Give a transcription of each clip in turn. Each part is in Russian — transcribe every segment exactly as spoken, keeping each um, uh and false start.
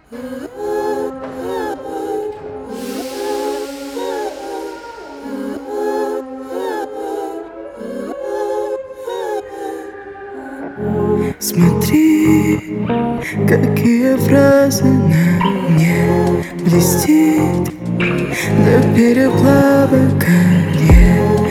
Смотри, какие фразы на мне блестит до переплава колье.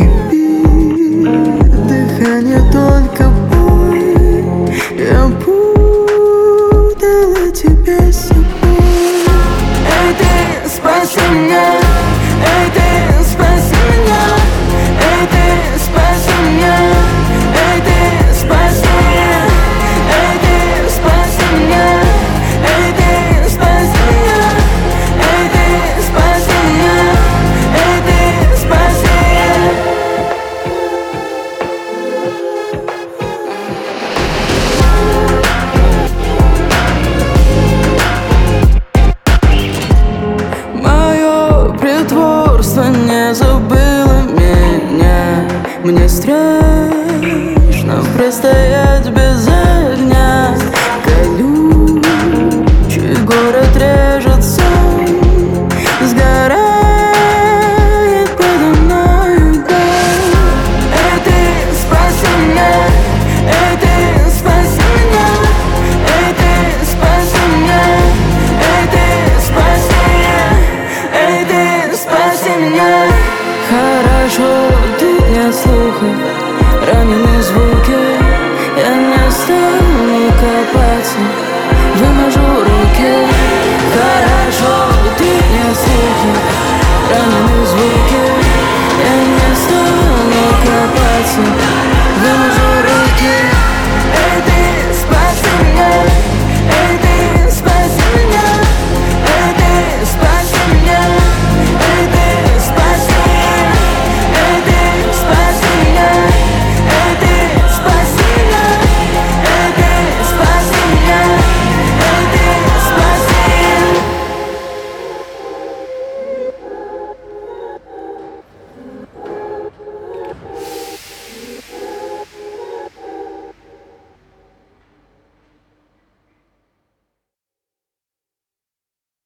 Кипит дыхание, только боль. Я путала тебя с собой. Эй, ты, спаси меня. Эй, ты, спаси меня. Эй, ты, спаси меня. Эй, ты, спаси меня. Эй, ты, спаси меня. Эй, ты, спаси меня. Эй, ты, спаси меня. Эй, ты, спаси меня. Мое притворство не забыло меня. Мне страшно простоять